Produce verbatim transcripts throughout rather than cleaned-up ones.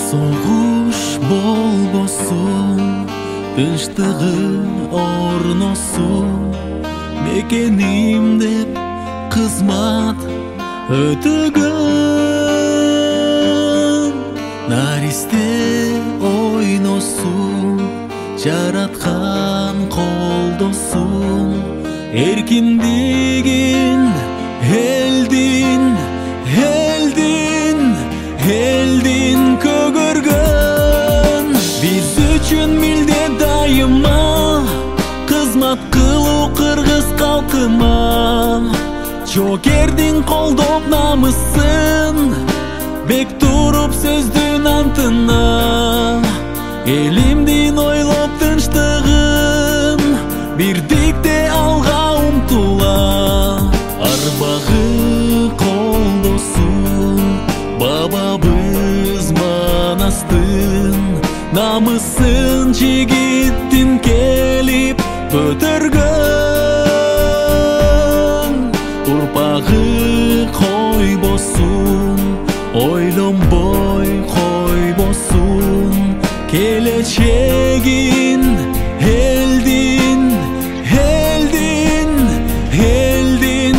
Soğuş bolbosun, tınçtığı ornosun, mekenimde kızmat ötügün. Nariste oynosun, jaratkan koldosun, erkindigin eldin, eldin, eldin kөгөргөн. Biz üçün milde dayıma kızmat kılуу kırgız kalkıma. Жогердин колдоп намысын, бек туруп сөздүн антына. Элимдин ойлоп тынчтыгын, бирдикте алга умтула. Арбагы колдосун, бабабыз манастын, намысын жигиттин келип көтөргөн. Урпагы койбосун, ойлонбой койбосун, келечегин элдин, элдин, элдин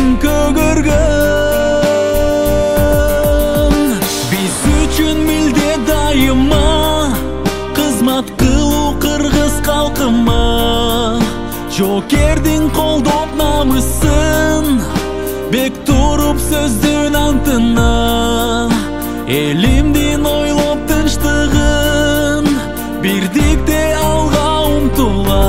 көгөргөн. Биз үчүн милде дайыма кызмат кылуу кыргыз калкыма. Жокердин колдоп намысын, бек туруп сөздүн антына. Элимдин ойлоп тынчтыгын, бирдикте алга умтула.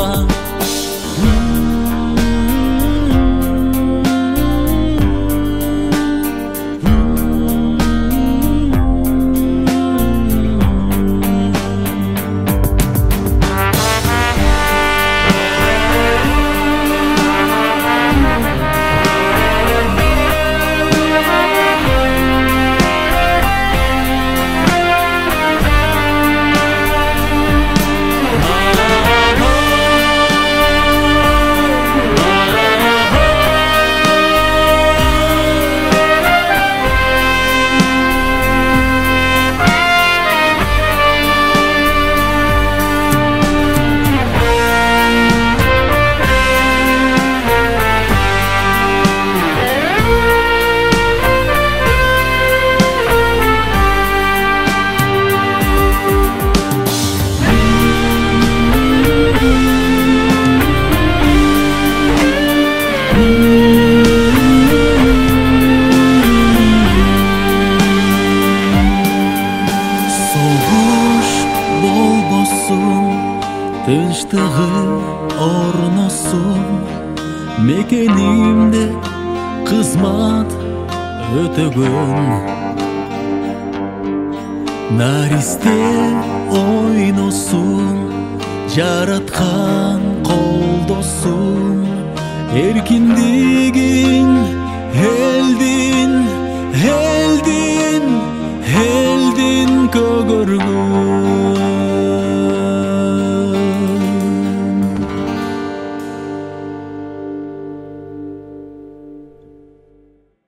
Soğuş bolbosun, tınçtığı ornosun, mekenimde kızmat ötөгөн. Nariste oynosun, jaratkan koldosun, erkindigin eldin, eldin, eldin kөгөргөн.